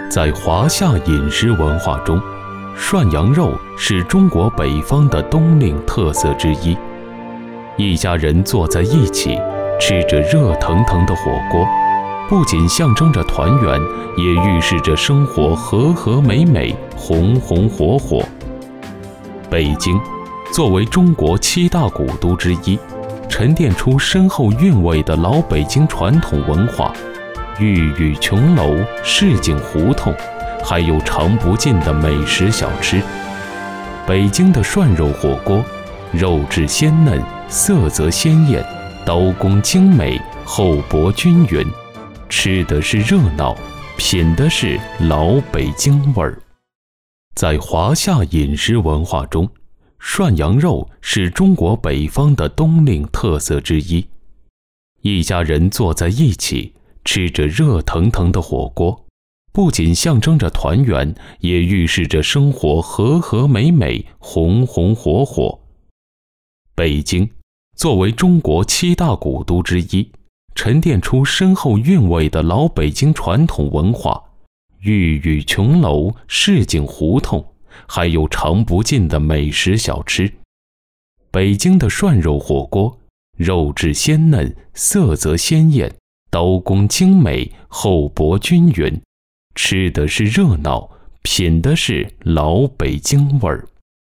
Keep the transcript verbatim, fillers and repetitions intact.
在华夏饮食文化中，涮羊肉是中国北方的冬令特色之一。一家人坐在一起，吃着热腾腾的火锅，不仅象征着团圆，也预示着生活和和美美、红红火火。北京作为中国七大古都之一，沉淀出深厚韵味的老北京传统文化，玉宇琼楼、市井胡同，还有尝不尽的美食小吃。北京的涮肉火锅，肉质鲜嫩，色泽鲜艳，刀工精美，厚薄均匀，吃的是热闹，品的是老北京味儿。在华夏饮食文化中，涮羊肉是中国北方的冬令特色之一。一家人坐在一起，吃着热腾腾的火锅，不仅象征着团圆，也预示着生活和和美美、红红火火。北京作为中国七大古都之一，沉淀出深厚韵味的老北京传统文化，玉宇琼楼、市井胡同，还有尝不尽的美食小吃。北京的涮肉火锅，肉质鲜嫩，色泽鲜艳，刀工精美，厚薄均匀，吃的是热闹，品的是老北京味儿。